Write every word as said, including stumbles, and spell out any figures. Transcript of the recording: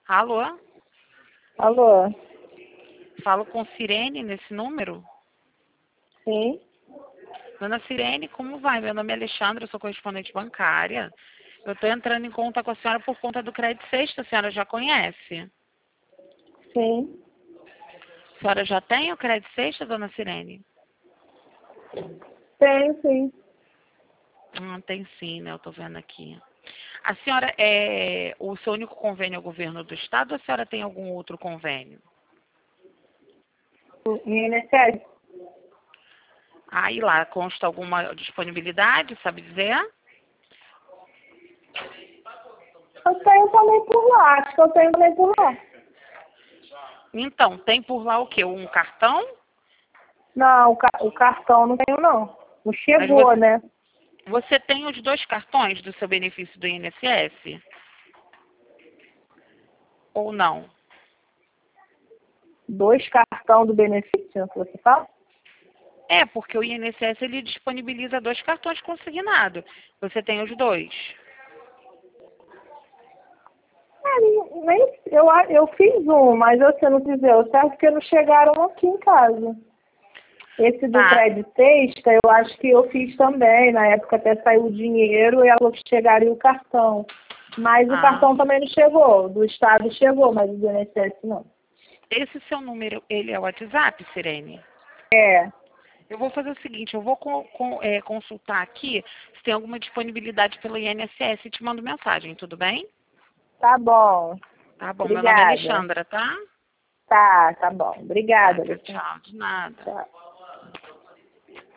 Alô? Alô? Falo com Sirene nesse número? Sim? Dona Sirene, como vai? Meu nome é Alexandra, eu sou correspondente bancária. Eu estou entrando em conta com a senhora por conta do Crédito Sexta, a senhora já conhece? Sim? A senhora já tem o Crédito Sexta, dona Sirene? Tenho, sim. Ah, tem sim, né? Eu estou vendo aqui. A senhora, é o seu único convênio é o governo do estado ou a senhora tem algum outro convênio? O I N S S? Aí lá consta alguma disponibilidade, sabe dizer? Eu tenho também por lá, acho que eu tenho também por lá. Então, tem por lá o quê? Um cartão? Não, o, ca o cartão não tenho não. Não Mas chegou, você, né? você tem os dois cartões do seu benefício do I N S S? Ou não? Dois cartão do benefício, que você fala? É, porque o I N S S ele disponibiliza dois cartões consignados. Você tem os dois? É, nem, eu, a- eu fiz um, mas você não dizer, eu sei porque não chegaram aqui em casa. Esse do Tá. Crédito Sexta, eu acho que eu fiz também. Na época até saiu o dinheiro e ela chegaria o cartão. Mas o Ah. cartão também não chegou. Do Estado chegou, mas do I N S S não. Esse seu número, ele é o WhatsApp, Sirene? É, Eu vou fazer o seguinte, eu vou co com, é, consultar aqui se tem alguma disponibilidade pelo I N S S e te mando mensagem, tudo bem? tá bom. Tá bom, meu nome é Obrigada. Alexandra, tá? Tá, tá bom. Tá, Obrigada, tchau, Alexandre. tchau, de nada. Tchau.